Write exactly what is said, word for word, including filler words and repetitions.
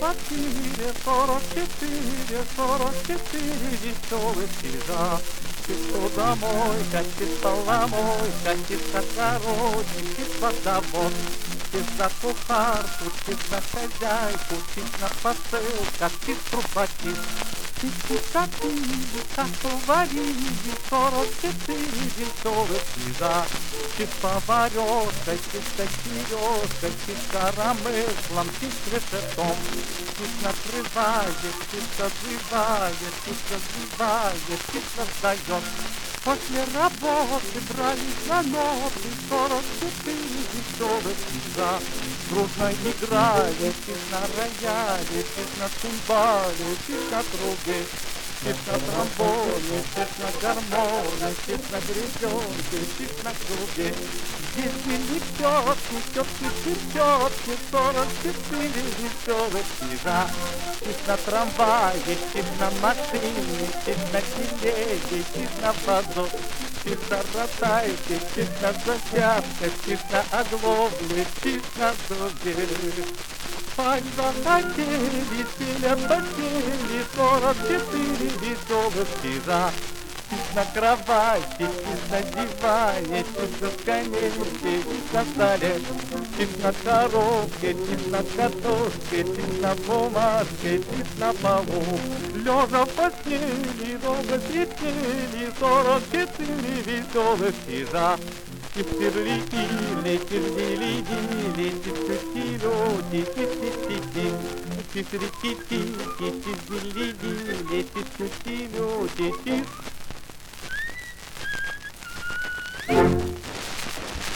квартире сорок четыре, сорок четыре веселых пижам. Пишу домой, катится ломой, катится огородник и садовод. Чист за кухарку, чист за хозяйку, чист на посылках, чист трубочист. Чистится пиво, кашу варили, сорок четыре веселых пижа. Чист поварешкой, чисто сережкой, чист коромыслом, чист решетом. Чист накрывает, чисто сбивает, чисто сбивает, чисто встает. После работы брались на ноты сорок четыре веселых пижа. Дружно играли, чист на рояле, чист на цимбале, чист на трубе. Чист на тромбоне, чист на гармоне, чист на гребенке, чист на круге. Здесь были тетки, тетки, тетки, сорок четыре веселых пижа. Чист на трамвае, чист на машине, чист на телеге, чист на воду. Чист на ротайке, чист на запятках, чист на оглобле, чист на дуге. Спать захотели, селя потели, сорок четыре веселых пижа. Чист на кровати, чист на диване, чист на скамейке, чист на столе. Чист на коробке, чист на картошке, чист на бумажке, чист на полу. Лежа в постели, долго сидели, сорок четыре веселых пижа. Чип-чирли-или, чирли-ли-дили, чип-чирти-люди, чип-чип-ти-ти. Чип-чирти-ти-ти, чип-чирли-дили, чип-чирти-люди, чип